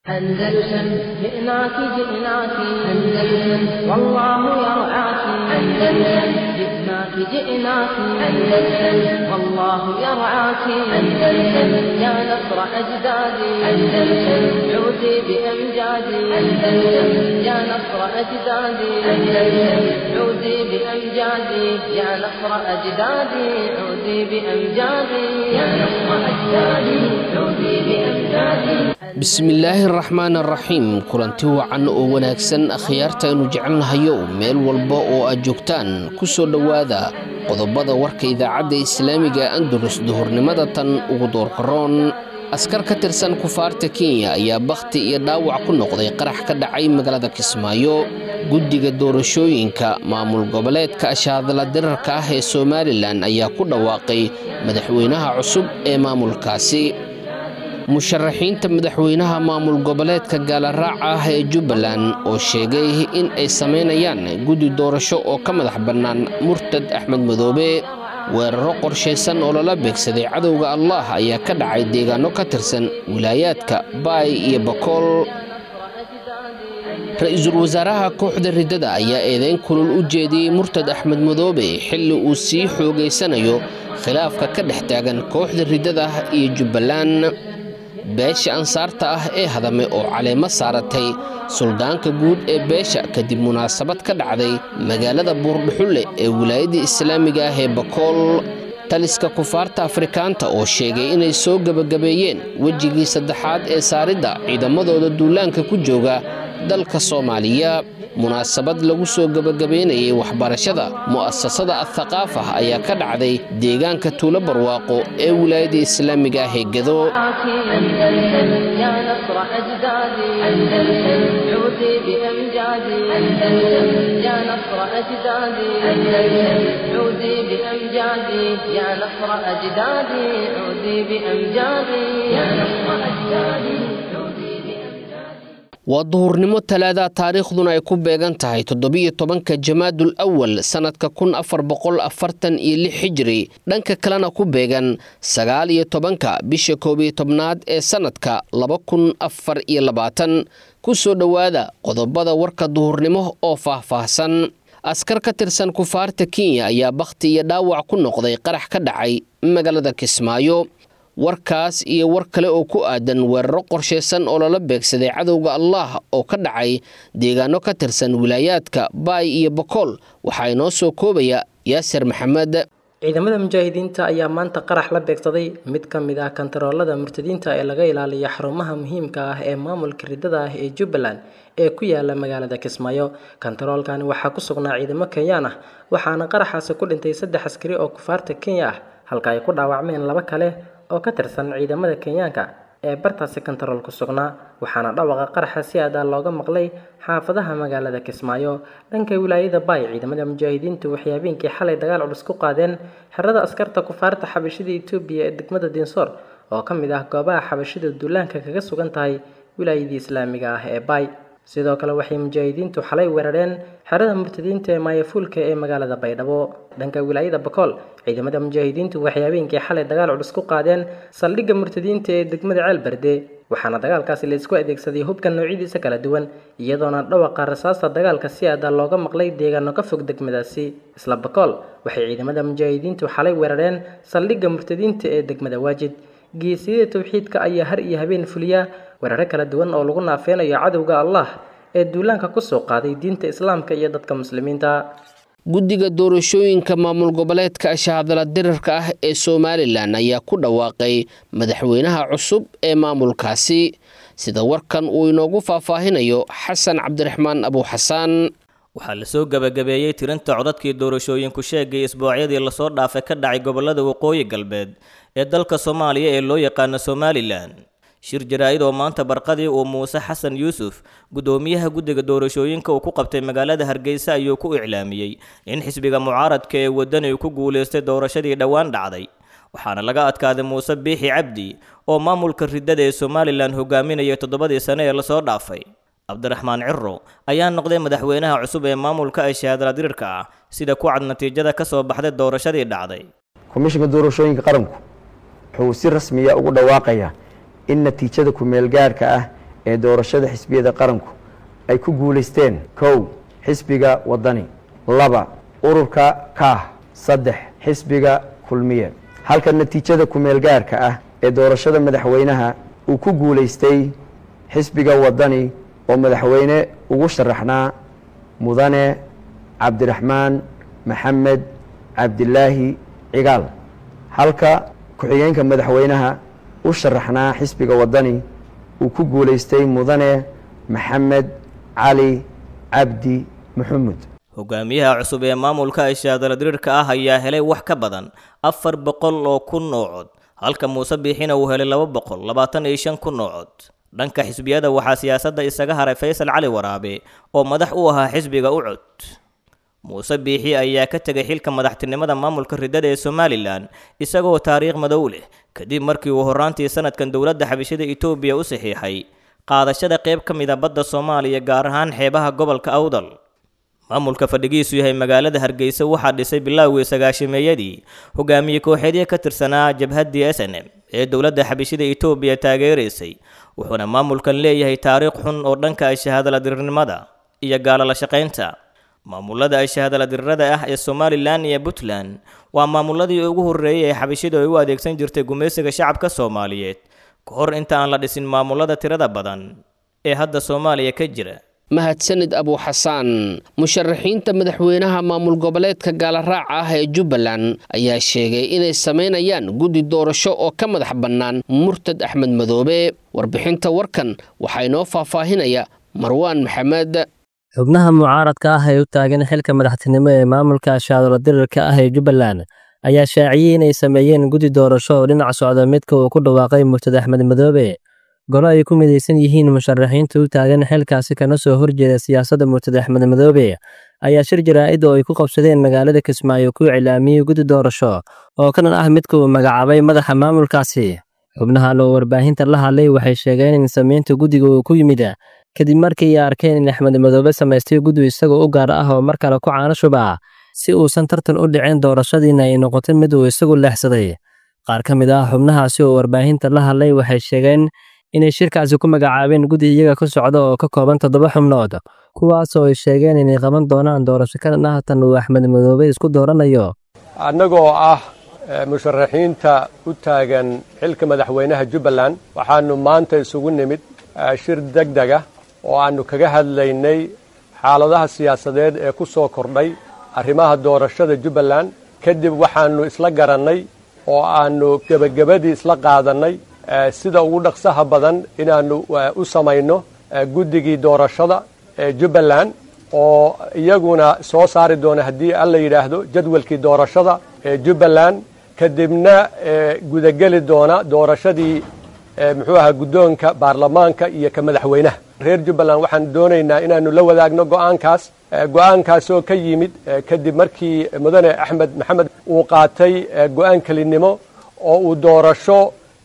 أندلسن جئناك جئناك أندلسن والله يرعاك أندلسن جئناك جئناك أندلسن والله يرعاك أندلسن يا نصر أجدادي أندلسن عودي بأمجادي أندلسن يا نصر أجدادي أندلسن عودي بأمجادي يا نصر أجدادي عودي بأمجادي يا نصر أجدادي عودي بأمجادي bismillaahi araxmaan araxiim kulanti wacan oo wanaagsan akhyaarta aynu jecelnahayo meel walba oo aad joogtaan ku soo dhowaada qodobada warka idaacadda islaamiga andalus duhurnimada tan ugu doorkaroon askar ka tirsan kufaarta kenya ayaa bakhti iyo dhaawac ku noqday qarax ka dhacay magaalada kismaayo guddiga doorashooyinka maamul goboleedka ashaadala dirarka ah ee somalilan ayaa ku dhawaaqay madaxweynaha cusub ee maamulkaasi musharaxiinta madaxweynaha maamul goboleedka gaalaraaca ah ee Jubbaland oo sheegay in ay sameynayaan guddi doorasho oo ka madax bannaan Murtad Axmed Madoobe weeraro qorsheysan oo lala beegsaday cadowga Allah ayaa ka dhacay deegaano ka tirsan wilaayaadka Baay iyo Bakool ra'iisul wasaaraha kooxda ridada ayaa eedeyn kulul u jeediyay Murtad Axmed Madoobe xilli uu sii xoogeysanayo khilaafka ka dhex taagan kooxda ridada iyo Jubbaland beesha ansaarta ah ee hadame oo caleemo saaratay suldaanka guud ee beesha kadib munaasabad ka dhacday magaalada Buurdhuxulle ee wilaayada islaamiga ah ee Bakool taliska kufaarta Afrikaanta oo sheegay inay soo gabagabeeyeen wajigii saddexaad ee saaridda ciidamadooda duulaanka ku jooga dalka Soomaaliya munaasabad lagu soo gabagabeynayay waxbarashada mu'assasada al-thaqaafa ayaa ka dhacday deegaanka Tuulo Barwaaqo ee wilaayada islaamiga ah ee Gedo يا نصر أجدادي أندلسن عودي بأمجادي أندلسن يا نصر أجدادي أندلسن عودي بأمجادي يا نصر أجدادي عودي بأمجادي يا نصر أجدادي waa duhurnimo talaada taariikhduna ay ku beegan tahay 17 Jamaadul Awwal sanadka 1446 Hijri dhanka kalena ku beegan 19 bisha 11aad ee sanadka 2024 ku soo dhawaada qodobada warka duhurnimo oo faahfaahsan askar ka tirsan kufaarta Kenya ayaa bakhti iyo dhaawac ku noqday qarax ka dhacay magaalada Kismaayo warkaas iyo war kale oo ku aadan weeraro qorsheysan oo lala beegsaday cadowga Allah oo ka dhacay deegaano ka tirsan wilaayaadka Baay iyo Bakool waxa inoo soo koobaya Yaasir Maxamed ciidamada mujaahidiinta ayaa maanta qarax la beegsaday mid ka mid ah kantaroolada murtadiinta ee laga ilaaliyo xarumaha muhiimka ah ee maamulka ridada ah ee Jubbaland ee ku yaala magaalada Kismaayo kantaroolkani waxa ku sugnaa ciidamo Kenyaan ah waxaana qaraxaasi ku dhintay 3 askari oo kufaarta Kenya ah halka ay ku dhaawacmeen 2 kale oo ka tirsan ciidamada Kenyaanka ee bartaasi kantarool ku sugnaa waxaana dhawaqa qaraxa si aad ah looga maqlay xaafadaha magaalada Kismaayo dhanka wilaayada Baay ciidamada mujaahidiintu waxay habeenkii xalay dagaal culus ku qaadeen xerada askarta kufaarta xabashida Itoobiya ee degmada Dinsoor oo ka mid ah goobaha xabashida duulaanka kaga sugan tahay wilaayada islaamiga ah ee Baay sidoo kale waxay mujaahidiintu xalay weerareen xerada murtadiinta ee Maayafuulka ee magaalada Baydhabo dhanka wilaayada Bakool ciidamada mujaahidiintu waxay habeenkii xalay dagaal culus ku qaadeen saldhigga murtadiinta ee degmada Ceelbarde waxaana dagaalkaasi la isku adeegsaday hubka noocyadiisa kala duwan iyadoona dhawaqa rasaasta dagaalka si aad looga maqlay deegaano ka fog degmadaasi isla Bakool waxay ciidamada mujaahidiintu xalay weerareen saldhigga murtadiinta ee degmada Waajid geesiyada tawxiidka ayaa har iyo habeen fuliya weeraro kala duwan oo lagu naafeenayo cadowga Allah ee duulaanka ku soo qaaday diinta islaamka iyo dadka muslimiinta guddiga doorashooyinka maamul goboleedka ashaadala dirarka ah ee Somaliland ayaa ku dhawaaqay madaxweynaha cusub ee maamulkaasi sida warkan uu inoogu faahfaahinayo Xasan Cabdiraxmaan Abu Xasan waxaa la soo gabagabeeyay tirinta codadkii doorashooyinku sheegay isbuucyadii la soo dhaafay ka dhacay gobolada waqooyi galbeed ee dalka Soomaaliya ee loo yaqaan Somaliland shir jaraa'id oo maanta barqadii uu Muuse Xasan Yuusuf gudoomiyaha guddiga doorashooyinka uu ku qabtay magaalada Hargeysa ayuu ku iclaamiyay in xisbiga mucaaradka ee wadani uu ku guuleystay doorashadii dhawaan dhacday waxaana laga adkaaday Muuse Biixi Cabdi oo maamulka ridada ee Somaliland hogaaminayay 7 sano ee la soo dhaafay Cabdiraxmaan Cirro ayaa noqday madaxweynaha cusub ee maamulka ashaadala dirarka ah sida ku cad natiijada ka soo baxday doorashadii dhacday komishanka doorashooyinka qaranku wuxuu si rasmi ah ugu dhawaaqayaa in natiijada ku meel gaarka ah ee doorashada xisbiyada qaranku ay ku guulaysteen: 1 xisbiga wadani, 2 ururka kaah, 3 xisbiga kulmiye. halka natiijada ku-meel gaarka ah ee doorashada madaxweynaha uu ku guulaystay xisbiga wadani oo madaxweyne ugu sharaxnaa mudane cabdiraxmaan maxamed cabdilaahi cigaal, halka ku-xigeenka madaxweynaha u sharaxnaa xisbiga wadani uu ku guulaystay mudane maxamed cali cabdi maxamuud. hogaamiyaha cusub ee maamulka ishaadala diriirka ah ayaa helay wax ka badan 400 oo kun oo cod, halka Muuse Biixina uu helay 225 kun oo cod. dhanka xisbiyada waxaa siyaasadda isaga haray Faysal Cali Waraabe oo madax u ahaa xisbiga Ucud. Muuse Biixi ayaa ka tagay xilka madaxtinimada maamulka ridada ee Somaliland isagoo taariikh madow leh kadib markii uu horaantii sanadkan dowladda xabashida Itoobiya u saxiixay qaadashada qayb ka mid ah badda Soomaaliya, gaar ahaan xeebaha gobolka Awdal. maamulka fadhigiisu yahay magaalada Hargeysa waxaa dhisay bilowgii 90-meeyadii hogaamiye kooxeedyo ka tirsanaa jabhaddii SNM ee dowladda xabashida Itoobiya taageeraysay, wuxuuna maamulkan leeyahay taariikh xun oo dhanka shahaadada dirirnimada iyo gaalo la shaqaynta. maamulada shahaadada dirirada ah ee Somaliland iyo Puntland waa maamuladii ugu horeeyay ee xabashida ay u adeegsan jirtay gumeysiga shacabka Soomaaliyeed ka hor inta aan la dhisin maamulada tirada badan ee hadda Soomaaliya ka jira. mahadsanid Abu Xasaan. musharaxiinta madaxweynaha maamul goboleedka Gaalaraac ah ee Jubbaland ayaa sheegay inay sameynayaan guddi doorasho oo ka madax bannaan Murtad Axmed Madoobe. warbixinta warkan waxaa inoo faahfaahinaya Marwaan Maxamed. xubnaha mucaaradka ah ee u taagan xilka madaxtinimo ee maamulka shaadala dirirka ah ee Jubbaland ayaa shaaciyay inay sameeyeen guddi doorasho oo dhinac socda midka uu ku dhawaaqay Murtad Axmed Madoobe. golo ay ku midaysan yihiin musharaxiinta u taagan xilkaasi kana soo horjeeda siyaasadda Murtad Axmed Madoobe ayaa shir jaraa'id oo ay ku qabsadeen magaalada Kismaayo ku cilaamiyay guddi doorasho oo kanan ah midka uu magacaabay madaxa maamulkaasi. xubnahan oo warbaahinta la hadlay waxay sheegeen in sameynta guddiga uu ku yimid kadib markii ay arkeen in Axmed Madoobe samaystay guddi isagoo u gaar ah oo mar kale ku caano shuba si uusan tartan u dhicin doorashadiina ay noqotay mid uu isagu leexsaday. qaar ka mid ah xubnahaasi oo warbaahinta la hadlay waxay sheegeen inay shirkaasi ku magacaabeen guddi iyaga ka socda oo ka kooban 7 xubnood, kuwaas oo ay sheegeen inay qaban doonaan doorasho ka dhan ah tan uu Axmed Madoobe isku dooranayo. annagoo ah musharaxiinta u taagan xilka madaxweynaha Jubbaland waxaanu maanta isugu nimid shir degdeg ah oo aanu kaga hadlaynay xaaladaha siyaasadeed ee ku soo kordhay arrimaha doorashada Jubbaland. kadib waxaanu isla garannay oo aanu gabagabadii isla qaadanay sida ugu dhaqsaha badan inaanu u samayno guddigii doorashada ee Jubbaland oo iyaguna soo saari doona haddii alla yidhaahdo jadwalkii doorashada ee Jubbaland, kadibna gudageli doona doorashadii muxuu ahaa guddoonka baarlamaanka iyo ka madaxweynaha. reer Jubbaland waxaan doonaynaa inaanu la wadaagno go'aankaas oo ka yimid kadib markii mudane Axmed Maxamed uu qaatay go'aan kelinimo oo uu doorasho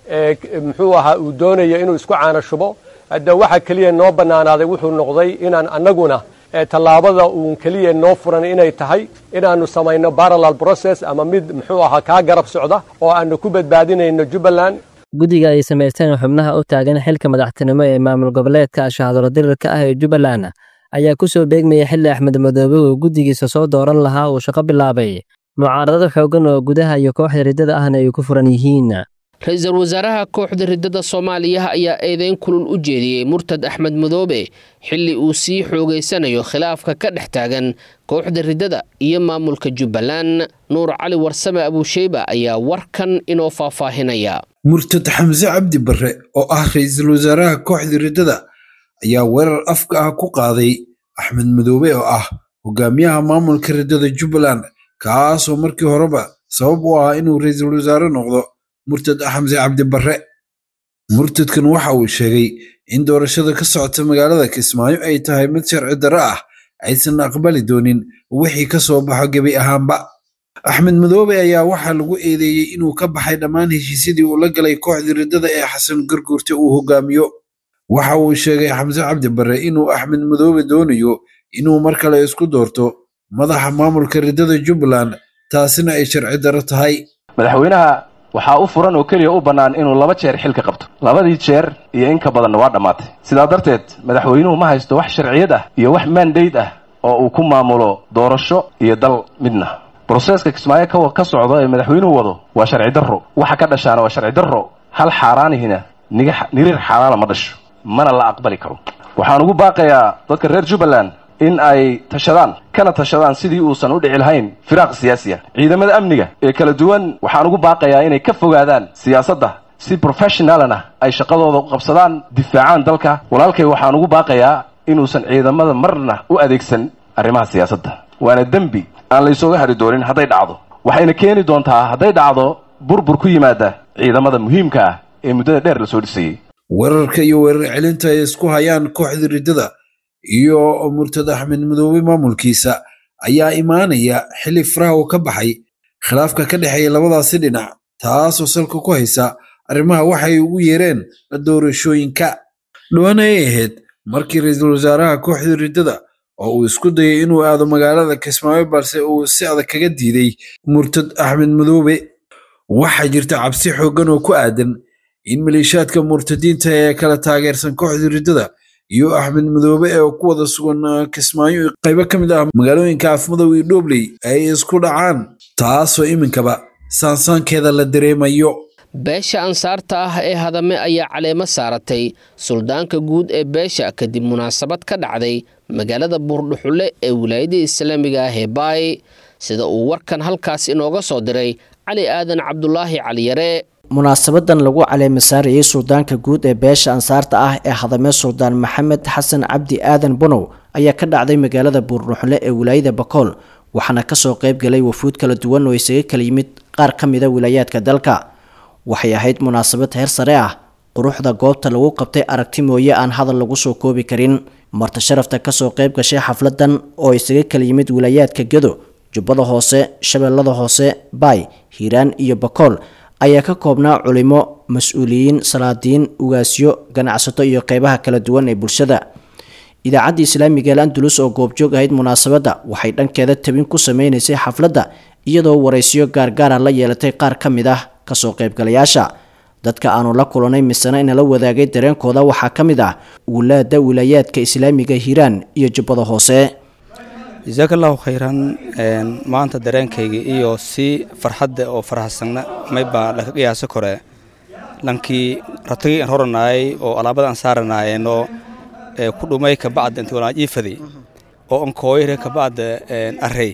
muxuu ahaa uu doonayo inuu isku caano shubo. hadda waxa kaliya noo bannaanaaday wuxuu noqday inaan annaguna tallaabada uun kaliya noo furan inay tahay inaanu samayno parallel process ama mid muxuu ahaa kaa garab socda oo aanu ku badbaadinayno Jubbaland. guddiga ay samaysteen xubnaha u taagan xilka madaxtinimo ee maamul goboleedka shaadala dirirka ah ee Jubbaland ayaa ku soo beegmaya xilli Axmed Madoobe oo guddigiisa soo dooran lahaa uu shaqo bilaabay. mucaaradada xoogan oo gudaha iyo kooxda ridada ahna ay ku furan yihiin. ra-iisul wasaaraha kooxda ridada Soomaaliya ayaa eedeyn kulul u jeediyay Murtad Axmed Madoobe xilli uu sii xoogeysanayo khilaafka ka dhex taagan kooxda ridada iyo maamulka Jubbaland. Nuur Cali Warsame Abushayba ayaa warkan inoo faahfaahinaya. Murtad Xamse Cabdi Barre oo ah ra-iisul wasaaraha kooxda ridada ayaa weerar afka ah ku qaaday Axmed Madoobe oo ah hogaamiyaha maamulka ridada Jubbaland, kaas oo markii horeba sabab u ah inuu ra-iisul wasaare noqdo Murtad Xamse Cabdi Barre. murtadkan waxa uu sheegay in doorashada ka socota magaalada Kismaayo ay tahay mid sharci darro ah, aysan aqbali doonin wixii ka soo baxo gebi ahaanba. Axmed Madoobe ayaa waxaa lagu eedeeyay inuu ka baxay dhammaan heshiisyadii uu la galay kooxda ridada ee Xasan Garguurte uu hogaamiyo. waxa uu sheegay Xamse Cabdi Barre inuu Axmed Madoobe doonayo inuu mar kale isku doorto madaxa maamulka ridada Jubbaland, taasina ay sharci darro tahay. madaxweynaha waxaa u furan oo keliya u bannaan inuu 2 jeer xilka qabto 2dii jeer iyo in ka badanna waa dhammaatay sidaa darteed madaxweynuhu ma haysto wax sharciyad ah iyo wax mandate ah oo uu ku maamulo doorasho iyo dal midna broseska Kismaayo ka socdo ee madaxweynuhu wado waa sharci darro waxa ka dhashaana waa sharci darro hal xaaraanihina nirir xalaala ma dhasho mana la aqbali karo waxaan ugu baaqayaa dadka reer Jubbaland in ay tashadaan sidii uusan u dhici lahayn firaaq siyaasi ah ciidamada amniga ee kala duwan waxaan ugu baaqayaa inay ka fogaadaan siyaasadda si professional ah ay shaqadooda u qabsadaan difaacaan dalka walaalkay waxaan ugu baaqayaa inuusan ciidamada marna u adeegsan arrimaha siyaasadda waana dambi aan la isooga hari doonin hadday dhacdo waxayna keeni doontaa hadday dhacdo burbur ku yimaada ciidamada muhiimka ah ee muddada dheer la soo dhisayay weerarka iyo weerar celinta ay isku hayaan kooxda riddada iyo murtada Axmed Madoobe maamulkiisa ayaa imaanaya xilli faraha oo ka baxay khilaafka ka dhaxeeya labadaasi dhinac taasoo salka ku haysa arrimaha waxay ugu yeereen doorashooyinka dhawaan ay ahayd markii ra'iisul wasaaraha kooxda riddada oo uu isku dayay inuu aado magaalada Kismaayo balse uu si adag kaga diiday murtad Axmed Madoobe waxaa jirta cabsi xooggan oo ku aadan in maleeshiyaadka murtadiinta ee kala taageersan kooxda riddada iyo Axmed Madoobe ee ku wada sugan Kismaayo qayb ka mid ah magaalooyinka Afmadow iyo Doobley ay isku dhacaan taasoo iminkaba saansaankeeda la dareemayo beesha ansaarta ah ee hadame ayaa caleemo saaratay suldaanka guud ee beesha kadib munaasabad ka dhacday magaalada Buurdhuxule ee wilaayada Islaamiga ah ee Baay sida uu warkan halkaas inooga soo diray Cali Aadan Cabdullaahi Cali Yare munaasabadan lagu caleemo saarayay suldaanka guud ee beesha ansaarta ah ee hadame Suldaan Maxamed Xasan Cabdi Aadan Bunow ayaa ka dhacday magaalada Buurdhuxule ee wilaayada Bakool waxaana ka soo qayb galay wafuud kala duwan oo isaga kala yimid qaar ka mid ah wilaayadka dalka waxay ahayd munaasabad heer sare ah quruxda goobta lagu qabtay aragti mooye aan hadal lagu soo koobi karin marti sharafta ka soo qayb gashay xafladan oo isaga kala yimid wilaayadka Gedo Jubbada Hoose Shabeellada Hoose Baay Hiiraan iyo Bakool ayaa ka koobnaa culimo mas'uuliyiin salaadiin ugaasyo ganacsato iyo qaybaha kala duwan ee bulshada idaacadda Islaamiga Andalus oo goobjoog ahayd munaasabada waxay dhankeeda tabin ku sameeysay xafladda iyadoo wareysiyo gaargaar ah la yeelatay qaar ka mid ah ka soo qaybgalayaasha dadka aanu la kulanay misana in la wadaagay dareenkooda waxaa ka mid ah walaada wilaayadka Islaamiga Hiiraan iyo Jubbada Hoose jazakallahu khayran maanta dareenkayga iyo si farxadda oo faraxsan may baa la qiyaas kore lankii ratay horanaay oo alaabada aan saaranaayno ku dhumay ka bacd intii wala jiifadi oo aan kooyre ka bacd array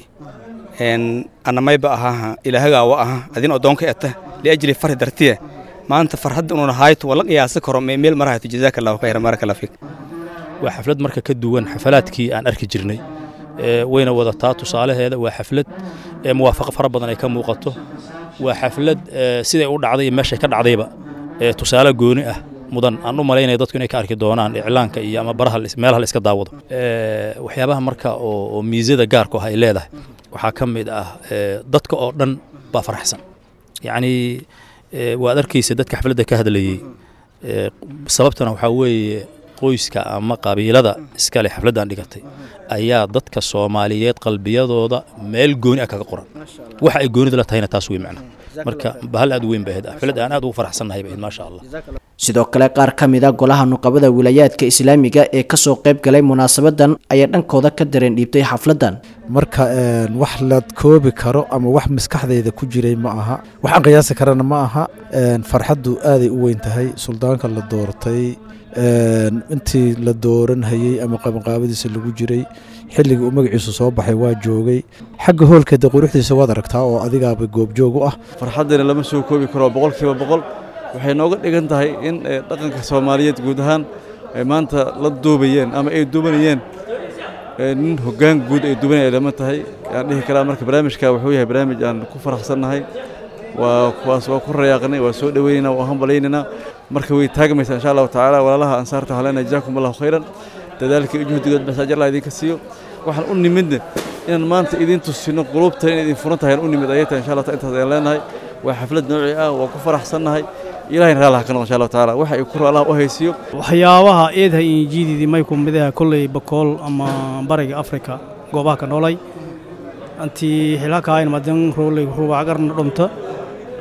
ana may baa aha ilaahaga waa aha adin odoonka ata li ajli farxad dartiye maanta farxadda inuu hayto wala qiyaas karo meel marayto jazakallahu khayran barakallahu fiik waa xaflad marka ka duwan xafalaadkii aan arki jirnay wayna wadataa tusaalaheeda waa xaflad muwaafaqo fara badan ay ka muuqato waa xaflad siday u dhacday meesha ka dhacdayba tusaale gooni ah mudan aan u maleynay dadku inay ka arki doonaan iclaanka iyo ama baraha meelaha la iska daawado waxyaabaha marka oo miisada gaarka ah ay leedahay waxaa ka mid ah dadka oo dhan baa faraxsan yacni waad arkaysa dadka xafladda ka hadlayay sababtana waxaa weeye qoyska ama qabiilada iskale xafladan dhigatay ayaa dadka Soomaaliyeed qalbiyadooda meel gooni ah kaga qoran waxa ay goonida la tahayna taas way macna marka bahal aad weyn baahid xaflad aan aad ugu faraxsanahay baahid ma sha Allah sidoo kale qaar ka mid ah golaha nuqabada wilaayadka Islaamiga ee ka soo qayb galay munaasabadan ayaa dhankooda ka dareen dhiibtay xafladan marka wax la koobi karo ama wax maskaxdeeda ku jiray ma aha waxaan qiyaasi karana ma aha farxadu aad ay u weyn tahay suldaanka la doortay intii la dooran hayay ama qabanqaabadiisa lagu jiray xilligii uu magaciisu soo baxay waa joogay xagga hoolkeeda quruxdiisa waad aragtaa oo adigaaba goobjoog u ah farxadana lama soo koobi karo 100% waxay nooga dhigan tahay in dhaqanka Soomaaliyeed guud ahaan ay maanta la duubayeen ama ay duubanayeen nin hoggaan guud ay duubanayeen lama tahay aan dhihi karaa marka barnaamijka wuxuu yahay barnaamij aan ku faraxsanahay waa kuwaas waa ku rayaaqnay waa soo dhaweynayna waa hambalyeynayna marka way taagmaysaa insha Allah taala walaalaha ansaarta halana jazaakumullahu khayran dadaalkii juhdigood masajir Allah idinka siiyo waxaan u nimid inaan maanta idin tusino qulubta in idin furan tahay u nimid ayta insha Allah intaas ay leenahay waa xaflad nooci ah waa ku faraxsanahay ilaahay raalaha ka noqon insha Allah taala waxa ay ku Allah u haysiyo waxyaabaha eedaha injiidii may ku midaha kulay Bakool ama bariga Afrika goobaha ka noolay anti hilaka ay madan roolay ruuba garna dhumta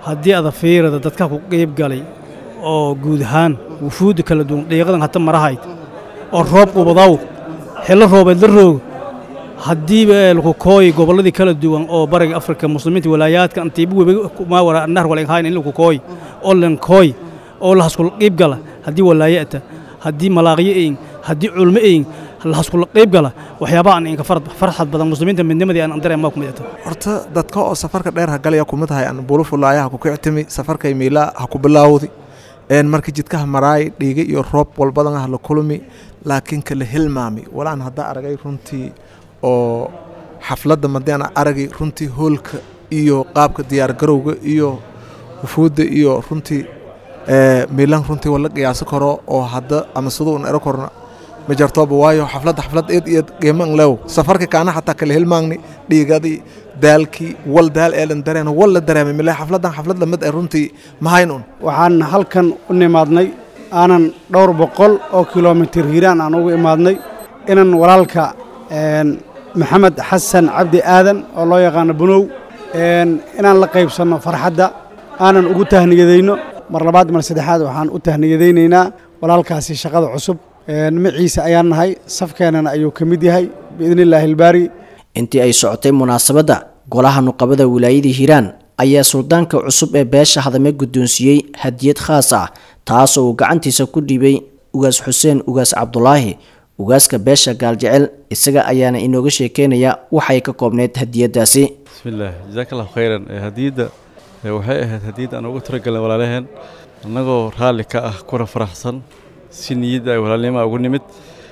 haddii ada fiirada dadka ku qeyb galay oo guud ahaan wufuudda kala duwan dhiiqadan hata marahayd oo roob qubadaw xillo roobeed la roog haddiiba lagu kooy gobolladii kala duwan oo bariga afrika muslimiinta walaayaadka antiibu webi kuma wara annar wala hayn in lagu kooy oo lan kooy oo la haskul qeyb gala haddii walaayata haddii malaaqiyin haddii culmeeyin la haskul qeyb gala waxyaabaha aan inka farxad badan muslimiinta midnimadii aan dareemo ku midata horta dadka oo safarka dheer ha galaya ku mid tahay aan bulufulaayaha ku kictimi safarka imiila ha ku bilaawdi markii jidkaha maraay dhiiga iyo roob walbadan ah la kulmi laakiin kala hilmaami walaan hadda aragay runtii oo xafladda madana aragay runtii hoolka iyo qaabka diyaar garowga iyo wufuudda iyo runtii miilan runtii wala qiyaas karo oo hadda ama sidoo uu korna ma jartooba waayo xaflad iyo qiiman leew safarka kaana xataa kala hilmaagni dhiigadii daalkii wal daal eelan dareen wala dareemay milay xaflad lamid ay runtii ma haynun waxaan halkan u nimaadnay aanan dhowr boqol oo kiiloomitir hiiraan aan ugu imaadnay inaan walaalka maxamed xasan cabdi aadan oo loo yaqaano bunow inaan la qaybsanno farxadda aanan ugu tahniyadayno mar labaad mar saddexaad waxaan u tahniyadaynaynaa walaalkaasi shaqada cusub magaciisa ayaan nahay safkeenana ayuu ka mid yahay biidnillaahi albaari intii ay socotay munaasabadda golaha nuqabada wilaayadii hiiraan ayaa suldaanka cusub ee beesha hadame guddoonsiiyey hadiyad khaas ah taasoo uu gacantiisa ku dhiibay ugaas xuseen ugaas cabdulaahi ugaaska beesha gaaljecel isaga ayaana inooga sheekeynaya waxay ka koobneyd hadiyadaasi bismillaah jazakallahu khayran hadiyada waxay ahayd hadiyad aan ugu talagalnay walaalaheen annagoo raalli ka ah kuna faraxsan si niyadda ay walaalnimo ugu nimid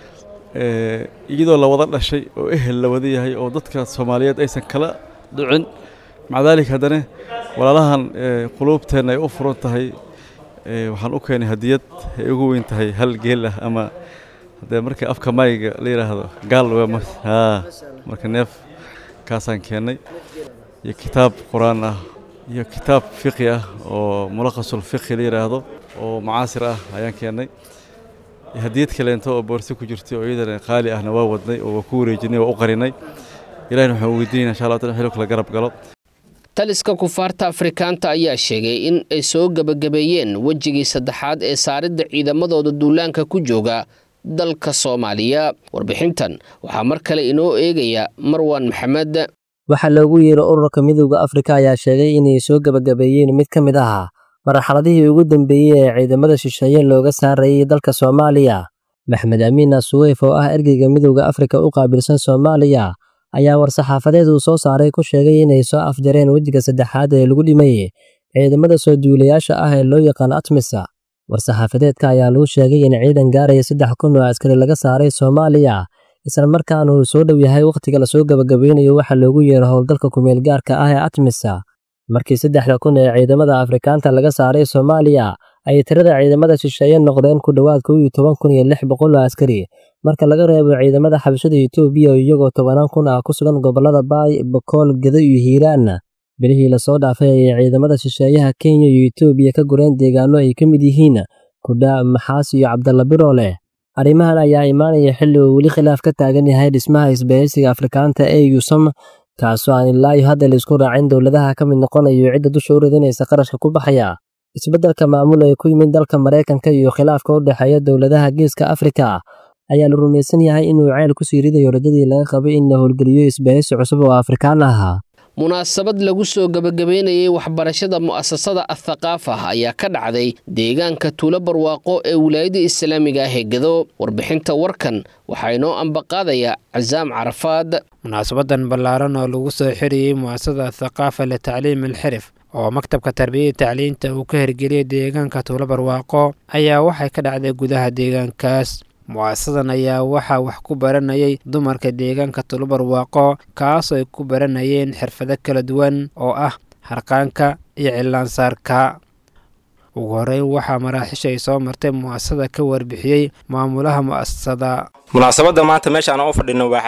iyadoo la wada dhashay oo ehel la wada yahay oo dadka Soomaaliyeed aysan kala dhicin macdalik hadana walaalahan qulubteena ay u furan tahay waxaan u keenay hadiyad ay ugu weyn tahay hal geel ah ama markii afka mayga la yiraahdo gaal marka neef kaasaan keenay iyo kitaab quraan ah iyo kitaab fiqhi ah oo mulaqasul fiqhi la yiraahdo oo macaasir ah ayaan keenay hadiyad kale inta oo boorsi ku jirtay oo iyadana qaali ahna waa wadnay oo ku wareejinay oo u qarinay ilaahna waxaan weydiinaa insha Allah taala xilku la garab galo taliska kufaarta afrikaanta ayaa sheegay in ay soo gabagabeeyeen wajigii saddexaad ee saaridda ciidamadooda duulaanka ku jooga dalka Soomaaliya warbixintan waxaa mar kale inoo eegaya Marwan Maxamed waxa loogu yeero ururka midowga Afrika ayaa sheegay inay soo gabagabeeyeen mid ka mid ah marxaladihii ugu dambeeyay ee ciidamada shisheeye looga saarayay dalka Soomaaliya Maxmed Amiin Suweyf oo ah ergeyga midowga Afrika u qaabilsan Soomaaliya ayaa war-saxaafadeed uu soo saaray ku sheegay inay soo afjareen wajiga saddexaad ee lagu dhimay ciidamada soo duulayaasha ah ee loo yaqaan ATMIS war-saxaafadeedka ayaa lagu sheegay in ciidan gaaraya 3,000 oo askari laga saaray Soomaaliya isla markaana uu soo dhow yahay waqtiga la soo gabagabeynayo waxa loogu yeero howlgalka kumeel gaarka ah ee ATMIS markii 3,000 ee ciidamada Afrikaanta laga saaray Soomaaliya ay tirada ciidamada shisheeye noqdeen ku dhawaad 11,600 oo askari marka laga reebo ciidamada xabashada Itoobiya iyagoo 10,000 ah ku sugan gobolada Baay, Bakool, Gedo iyo Hiiraan bilihii la soo dhaafay ee ciidamada shisheeyaha Kenya iyo Itoobiya ka gureen deegaano ay ka mid yihiin Kudha, Maxaas iyo Cabdalla Biroole arrimahan ayaa imaanaya xilli uu weli khilaaf ka taagan yahay dhismaha isbahaysiga Afrikaanta ee USAM kaasoo aan ilaa iyo hadda la isku raacin dowladaha ka mid noqonayo cidda dusha u ridinaysa qarashka ku baxaya isbeddelka maamul ee ku yimid dalka Mareykanka iyo khilaafka u dhexeeya dowladaha Geeska Afrika ayaa la rumaysan yahay inuu ceel ku sii ridayo rajadii laga qabay in la howlgeliyo isbahaysi cusub oo Afrikaan ah munaasabad lagu soo gabagabeynayay waxbarashada mu'asasada Athaqaafa ayaa ka dhacday deegaanka Tuulo Barwaaqo ee wilaayada Islaamiga ah ee Gedo warbixinta warkan waxaa inoo ambaqaadaya Cazaam Carafaad munaasabadan ballaaran oo lagu soo xiriyay mu'asasada Athaqaafa li tacliim al-xirf oo maktabka tarbiyada tacliinta uu ka hirgeliyay deegaanka Tuulo Barwaaqo ayaa waxay ka dhacday gudaha deegaankaas mu'asasadan ayaa waxaa wax ku baranayay dumarka deegaanka Tuulo Barwaaqo kaas oo ay ku baranayeen xirfado kala duwan oo ah harqaanka iyo cilaansaarka ugu horeyn waxaa maraaxiisha ay soo martay mu'asasada ka warbixiyay maamulaha mu'asasada munaasabada maanta meesha aan u fadhino waa xalfad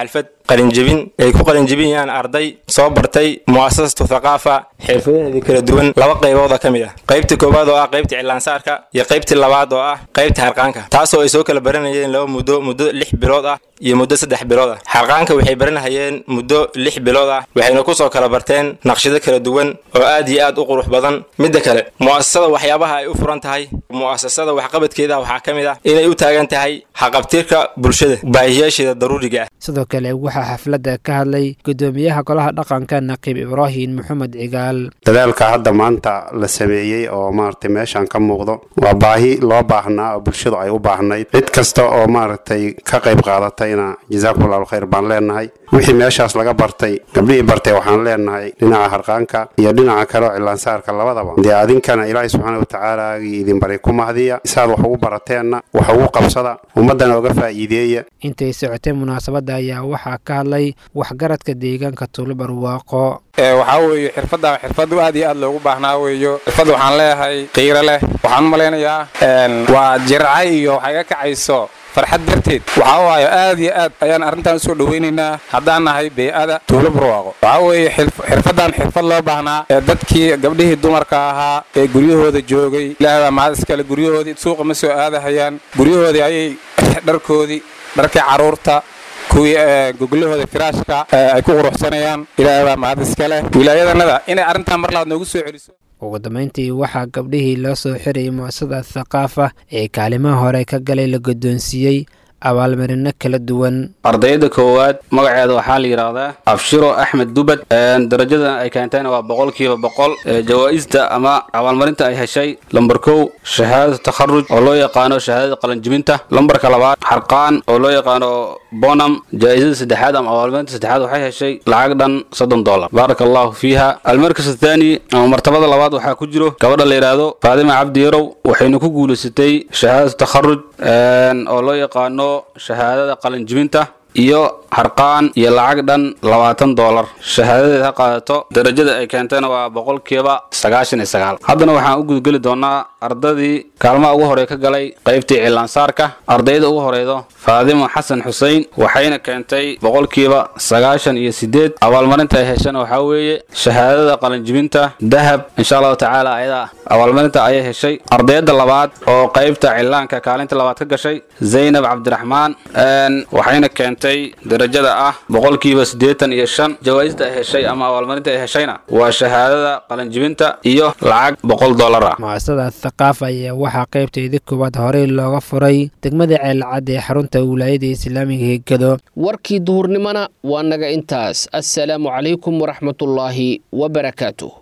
qalinjebin ay ku qalinjebinayaan arday soo bartay mu'asasatu thaqaafa xirfadaheedii kala duwan laba qaybood ka mid ah qaybta koowaad oo ah qaybta cilaansaarka iyo qaybta labaad oo ah qaybta harqaanka taasoo ay soo kala baranayeen laba muddo 6 bilood ah iyo muddo 3 bilood ah harqaanka waxay baranayeen muddo 6 bilood ah waxayna ku soo kala barteen naqshado kala duwan oo aad iyo aad u qurux badan midda kale mu'asasada waxyaabaha ay u furan tahay mu'asasada waxqabadkeeda waxa kamid ah inay u taagan tahay haqabtirka bulshada baahiyaasheeda daruuriga ah sidoo kale waxaa xafladda ka hadlay gudoomiyaha golaha dhaqanka naqiib ibraahim maxamed cigaal dadaalka hadda maanta la sameeyay oo maartay meeshan ka muuqdo waa baahi loo baahnaa oo bulshadu ay u baahnayd cid kasta oo maartay ka qayb qaadatayna jazakumullahu khayr baan leenahay wixii meeshaas laga bartay gabdhihii bartay waxaan leenahay dhinaca harqaanka iyo dhinaca kale oo cilaansaarka labadaba dee adinkana ilaahay subxaanahu wa tacaala idin bari ku mahdiya isaad wax ugu barateenna wax ugu qabsada ummaddana uga faa'iideeya intay socotay munaasabadda ayaa waxaa ka hadlay waxgaradka deegaanka Tuulo Barwaaqo waxaa weeye xirfadda xirfadu aad iyo aad loogu baahnaa weeyo xirfad waxaan leeyahay qiiro leh waxaan maleynayaa waa jircay iyo waxay ka kacayso farxad darteed waxa waayo aad iyo aad ayaan arintan soo dhaweynaynaa haddaan nahay beeyada Tuulo Barwaaqo waxa weeye xirfadan xirfad loo baahnaa dadkii gabdhihii dumarka ahaa ee guryahooda joogay ilaahay ma iskale guryahoodii suuqa ma soo aadahayaan guryahoodii ayay dharkoodii dharkii caruurta kuwii goglahooda firaashka ay ku quruxsanayaan ilaahay ma iskale wilaayadanada inay arintan mar labaad noogu soo celiso ugu dambeyntii waxaa gabdhihii loo soo xirayay mu'asasada thaqaafa ee kaalimaha hore ka galay la guddoonsiiyey abaalmarino kala duwan ardayda koowaad magaceeda waxaa la yiraahdaa Afshiro Axmed Dubad darajada ay keentayna waa 100% jawaa'ista ama abaalmarinta ay heshay lambar 1 shahaadada takharuj oo loo yaqaano shahaadada qalinjibinta lambarka labaad harqaan oo loo yaqaano bonam jaa'izada saddexaad ama abaalmarinta saddexaad waxay heshay lacag dhan $30 barakallahu fiiha almarkas thani ama martabada labaad waxaa ku jiro gabadha la yiraahdo Faadima Cabdi Yarow waxayna ku guuleysatay shahaadada takharuj oo loo yaqaano shahaadada qalinjibinta iyo harqaan iyo lacag dhan $20 shahaadada qaadato darajada ay keentayna waa 99%. haddana waxaan u gudgeli doonaa ardadii kaalmaha ugu hore ka galay qaybtii cilaansaarka ardayda ugu horeydo Faadimo Xasan Xuseen waxayna keentay 98% abaalmarinta ay heshan waxa weeye shahaadada qalinjibinta dahab insha Allah taala ayada abaalmarinta ay heshay ardayda labaad oo qaybta cilaanka kaalinta labaad ka gashay Zainab Cabdiraxmaan waxayna keentay darajada ah 85% jawaa'ista ay heshay ama abaalmarinta ay heshayna waa shahaadada qalinjibinta iyo lacag $100 ah mu'asasada thaqaafa ayaa waxaa qaybteedii koowaad hore looga furay degmada Ceelcad ee xarunta wilaayada Islaamiga ee Gedo warkii duhurnimana waa naga intaas assalaamu calaykum waraxmatullaahi wabarakaatuh